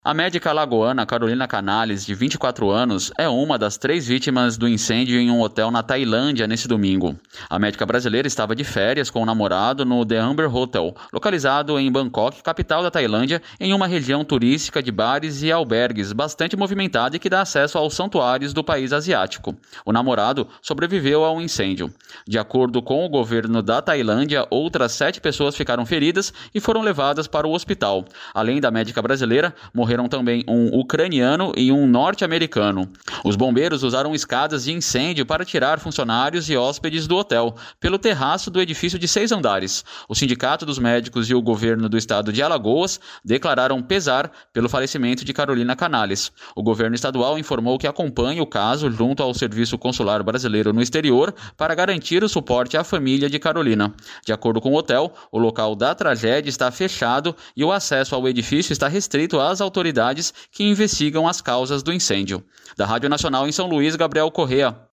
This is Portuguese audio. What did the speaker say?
A médica alagoana Carolina Canales, de 24 anos, é uma das 3 vítimas do incêndio em um hotel na Tailândia nesse domingo. A médica brasileira estava de férias com o namorado no The Amber Hotel, localizado em Bangkok, capital da Tailândia, em uma região turística de bares e albergues bastante movimentada e que dá acesso aos santuários do país asiático. O namorado sobreviveu ao incêndio. De acordo com o governo da Tailândia, outras 7 pessoas ficaram feridas e foram levadas para o hospital. Além da médica brasileira, morreram também um ucraniano e um norte-americano. Os bombeiros usaram escadas de incêndio para tirar funcionários e hóspedes do hotel, pelo terraço do edifício de 6 andares. O Sindicato dos Médicos e o governo do estado de Alagoas declararam pesar pelo falecimento de Carolina Canales. O governo estadual informou que acompanha o caso junto ao Serviço Consular Brasileiro no exterior para garantir o suporte à família de Carolina. De acordo com o hotel, o local da tragédia está fechado e o acesso ao edifício está restrito às autoridades que investigam as causas do incêndio. Da Rádio Nacional em São Luís, Gabriel Correa.